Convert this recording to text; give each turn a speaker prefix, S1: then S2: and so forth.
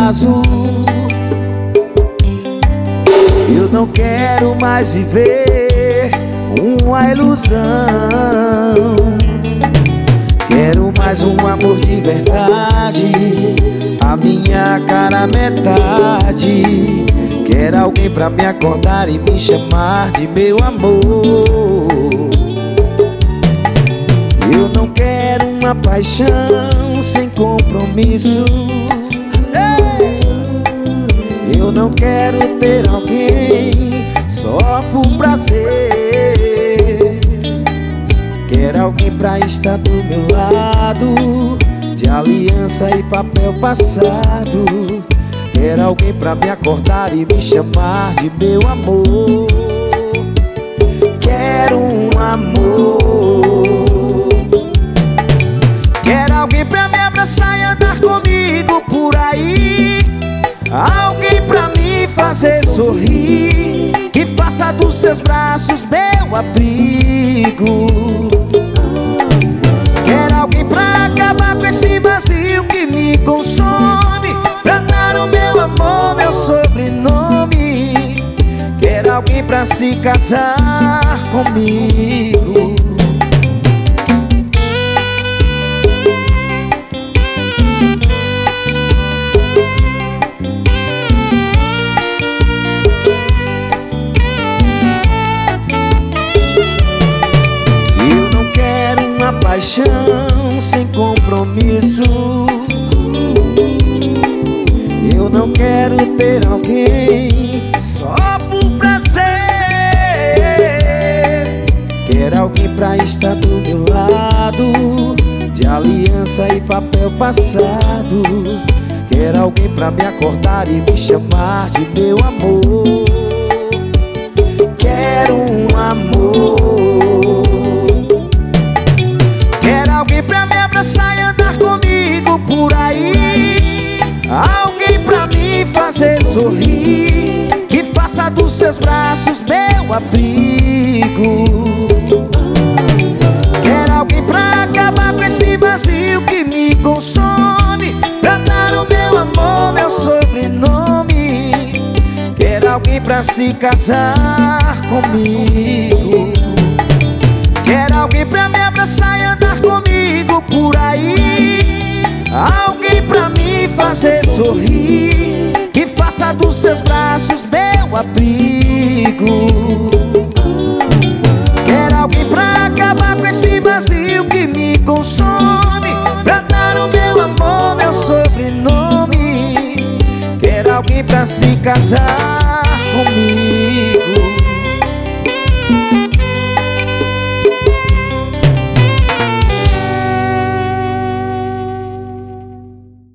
S1: acaso. Eu não quero mais viver uma ilusão. Quero mais um amor de verdade, a minha cara metade. Quero alguém pra me acordar e me chamar de meu amor. Eu não quero uma paixão sem compromisso. Eu não quero ter alguém só por prazer. Quero alguém pra estar do meu lado, de aliança e papel passado. Quero alguém pra me acordar e me chamar de meu amor. Quero um amor. Quero alguém pra me abraçar e andar comigo por aí. Alguém pra me fazer sorrir, que faça dos seus braços meu abrigo. Quero alguém pra acabar com esse vazio que me consome, pra dar o meu amor, meu sobrenome. Quero alguém pra se casar comigo. Paixão sem compromisso. Eu não quero ter alguém só por prazer. Quero alguém pra estar do meu lado, de aliança e papel passado. Quero alguém pra me acordar e me chamar de meu amor. Quero um amor. Pra me abraçar e andar comigo por aí. Alguém pra me fazer sorrir, que faça dos seus braços meu abrigo. Quero alguém pra acabar com esse vazio que me consome, pra dar o meu amor, meu sobrenome. Quero alguém pra se casar comigo. Quero alguém pra me abraçar e andar comigo por aí. Alguém pra me fazer sorrir, que faça dos seus braços meu abrigo. Quero alguém pra acabar com esse vazio que me consome, pra dar o meu amor, meu sobrenome. Quero alguém pra se casar comigo.